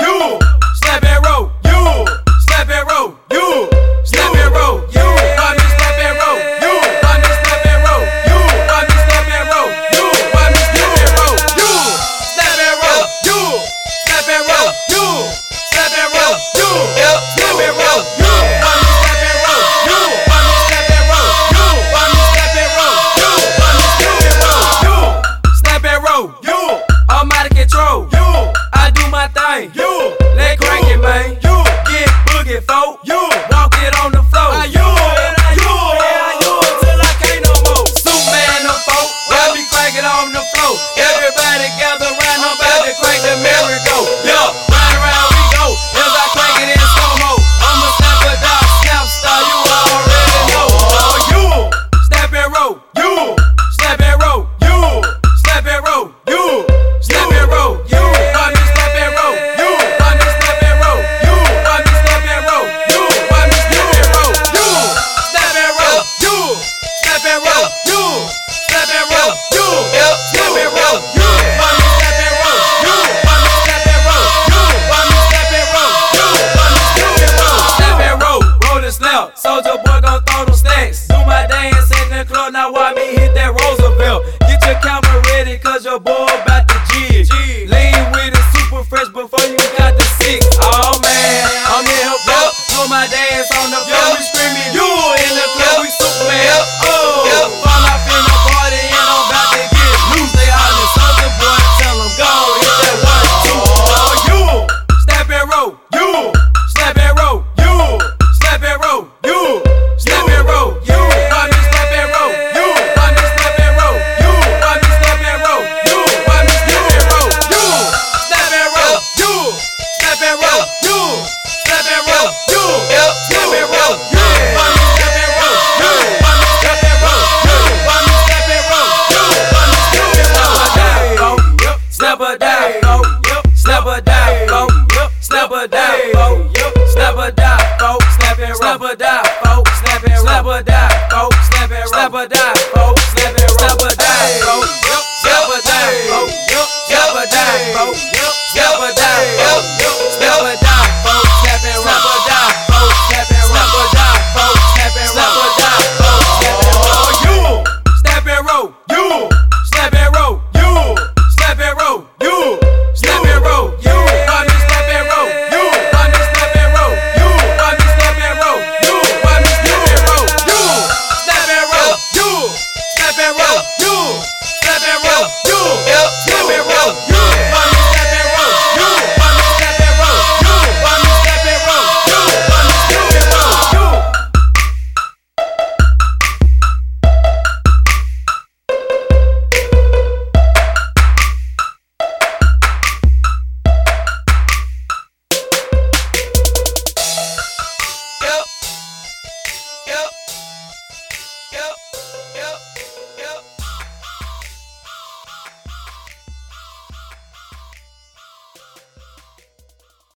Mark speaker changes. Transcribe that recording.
Speaker 1: you. Snap and roll, you. Snap and roll, you. Snap and roll, you. Why me snap and roll, you. Why me snap and roll, you. Why me snap and roll, you. Why me snap and roll, you. Snap and roll, you. Snap and roll, you. Snap and roll, you. Snap and roll, you. Why me snap and roll, you. Why me snap and roll, you. Why me snap and roll, you. Why me snap and roll, you. Snap and roll, you. I'm out of control, you. I do my thing, you. Let crank it, man, you. Get boogie, folk, you. Walk it on the floor, you. Till I can't no more. Superman, the folk, got me cranking on the floor. Everybody gather round, I'm about to crank the merry-go. Yeah, round and round we go, as I crank it in slow-mo. I'm a snapper, dog, snap star, you already know. Oh, you. Snap and roll, you. Snap and roll, you. Snap and roll, you. Snap and roll, you. Why me snap and roll, you. Why me snap and roll, you. Why me snap and roll, you. Why me snap and roll, you. Snap and roll, you. Snap and roll, you. Snap and roll, you. Snap and roll, you. Why me snap and roll, you. Why me snap and roll, you. Why me snap and roll, you. Why me snap and roll. Snap and roll, roll and snap. Soulja Boy gon' throw them stacks. Do my dance in the club, now why me hit that Roosevelt? Get your camera ready, cause your boy about to jig. Lean with it, super fresh before you got the six. Oh man, I'm in here, bro. Do my dance on the floor, we screaming, you in the club, we Superman. Oh, fall off in the party and I'm about to get loose. They hollering, Soulja Boy, tell them go hit that 1, 2. Oh, you. Snap and roll, you. Snap and roll, you. Snap and roll, you. Snap and roll, you. Why me snap and roll, you. Why me snap and roll, you. Why me snap and roll, you. Why me snap and roll, you. Snap and roll, you. Snap and roll, you. Snap and roll, you. Snap and roll, you. Why me snap and roll, you. Why me snap and roll, you. Why me snap and roll, you. Why me snap and roll. Snap or die, folk. Snap or die, folk. Snap or die, folk. Snap or die, folk. Snap and roll. Snap or die, folk. Snap and roll. Snap or die, folk. Snap and roll. Snap or die, folk. Snap and roll. Snap or die, folk.